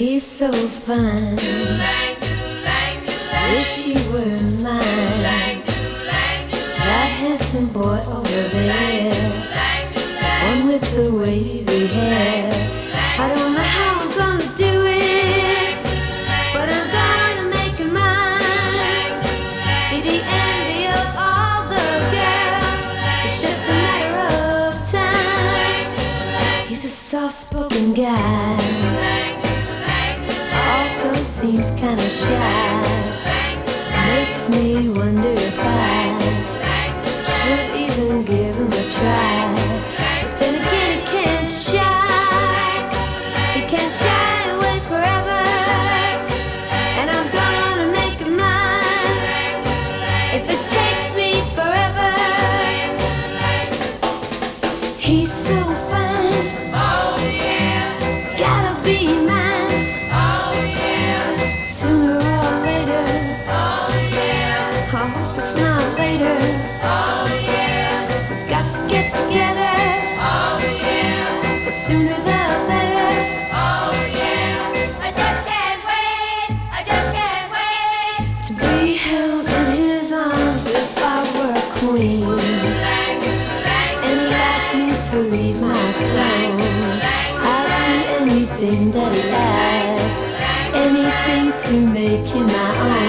He's so fine. Wish he were mine. That handsome boy over there, one with the wavy hair. I don't know how I'm gonna do it, but I'm gonna make him mine. Be the envy of all the girls. It's just a matter of time. He's a soft-spoken guy, also seems kinda shy. Makes me wonder if I should even give him a try. But then again, he can't shy. He can't shy away forever. And I'm gonna make him mine, if it takes me forever. He's so fine. Oh yeah. Gotta be mine. Oh yeah. Sooner or later. Oh yeah. I hope it's not later. Oh yeah. We've got to get together. Oh yeah. The sooner the better. Oh yeah. I just can't wait. I just can't wait to be held in his arms if I were a queen. And he asked me to leave my throne. I'd do anything that he asked, anything to make him my own.